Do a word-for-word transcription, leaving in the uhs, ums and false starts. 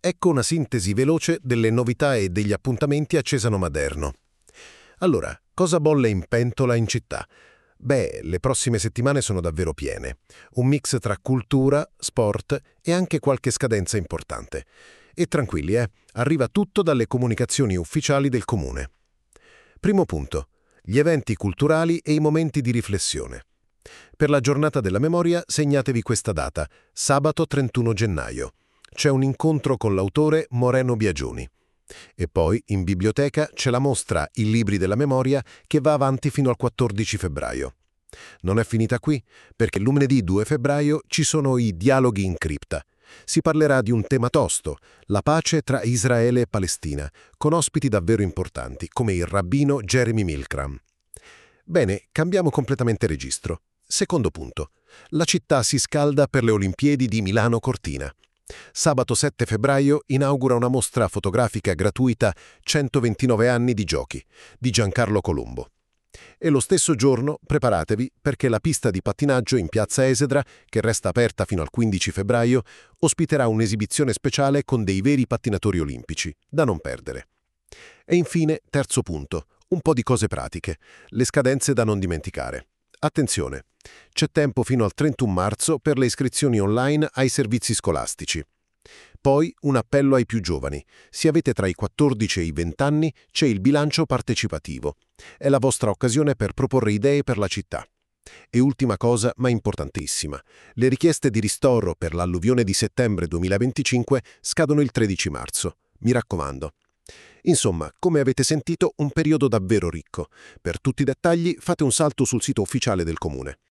Ecco una sintesi veloce delle novità e degli appuntamenti a Cesano Maderno. Allora, cosa bolle in pentola in città? Beh, le prossime settimane sono davvero piene. Un mix tra cultura, sport e anche qualche scadenza importante. E tranquilli, eh, arriva tutto dalle comunicazioni ufficiali del comune. Primo punto, gli eventi culturali e i momenti di riflessione. Per la giornata della memoria segnatevi questa data, sabato trentuno gennaio. C'è un incontro con l'autore Moreno Biagioni. E poi, in biblioteca, c'è la mostra I libri della memoria che va avanti fino al quattordici febbraio. Non è finita qui, perché lunedì due febbraio ci sono i Dialoghi in cripta. Si parlerà di un tema tosto, la pace tra Israele e Palestina, con ospiti davvero importanti, come il rabbino Jeremy Milgram. Bene, cambiamo completamente registro. Secondo punto. La città si scalda per le Olimpiadi di Milano Cortina. Sabato sette febbraio inaugura una mostra fotografica gratuita centoventinove anni di giochi, di Giancarlo Colombo. E lo stesso giorno preparatevi perché la pista di pattinaggio in Piazza Esedra, che resta aperta fino al quindici febbraio, ospiterà un'esibizione speciale con dei veri pattinatori olimpici, da non perdere. E infine, terzo punto, un po' di cose pratiche, le scadenze da non dimenticare. Attenzione! C'è tempo fino al trentuno marzo per le iscrizioni online ai servizi scolastici. Poi un appello ai più giovani. Se avete tra i quattordici e i venti anni, c'è il bilancio partecipativo. È la vostra occasione per proporre idee per la città. E ultima cosa, ma importantissima. Le richieste di ristoro per l'alluvione di settembre duemilaventicinque scadono il tredici marzo. Mi raccomando. Insomma, come avete sentito, un periodo davvero ricco. Per tutti i dettagli fate un salto sul sito ufficiale del Comune.